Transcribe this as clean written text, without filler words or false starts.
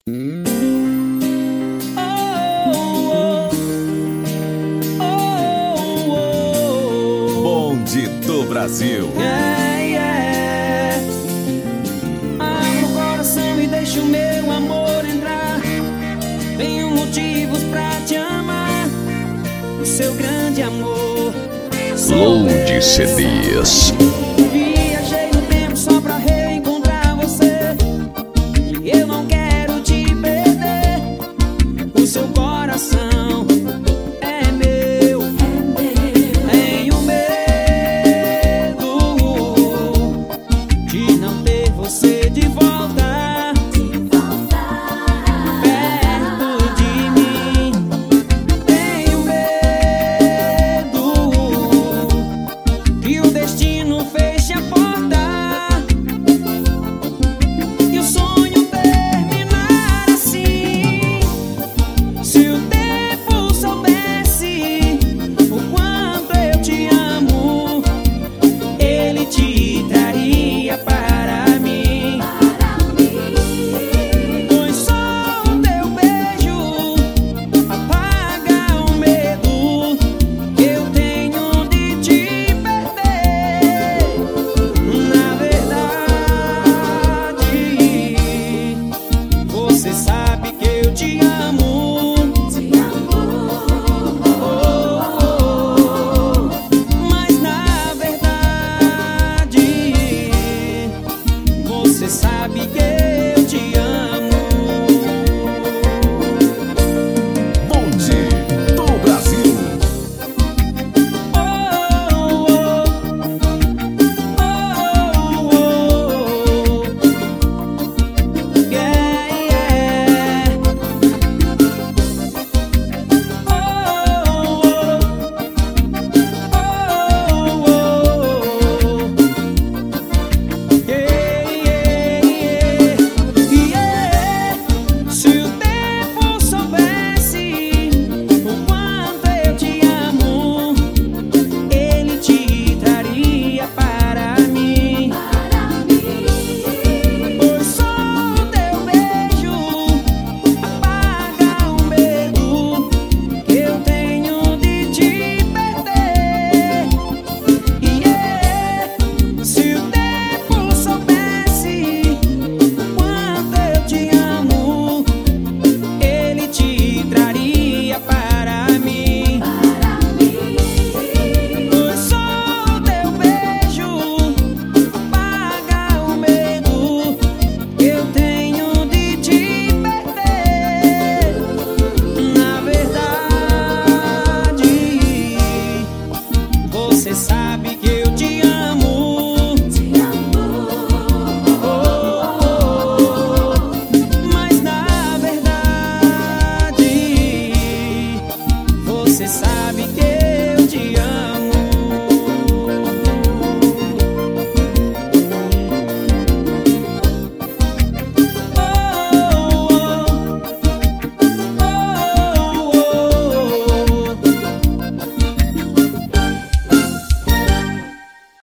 Bonde do Brasil. Abra o coração e deixa o meu amor entrar. Tenho motivos pra te amar. O seu grande amor. Load CDs. Viajei no tempo só pra reencontrar você. E eu não quero te perder. O seu coração é meu. Tenho medo de não ter você de volta perto de mim. Tenho medo que o destino feche a porta e o sonho terminar assim. Se o tempo soubesse o quanto eu te amo, ele te traria para mim. Pois só o teu beijo apaga o medo que eu tenho de te perder. Na verdade, você sabe que eu te amo. Mas na verdade, você sabe que eu te amo. Bonde do Brasil. Se o tempo soubesse o quanto eu te amo, ele te traria para mim. Pois só o teu beijo apaga o medo que eu tenho de te perder. Se o tempo soubesse o quanto eu te amo, ele te traria para mim. Pois só o teu beijo apaga o medo que eu tenho de te perder. Na verdade, você sabe que eu te amo. Mas na verdade, você sabe que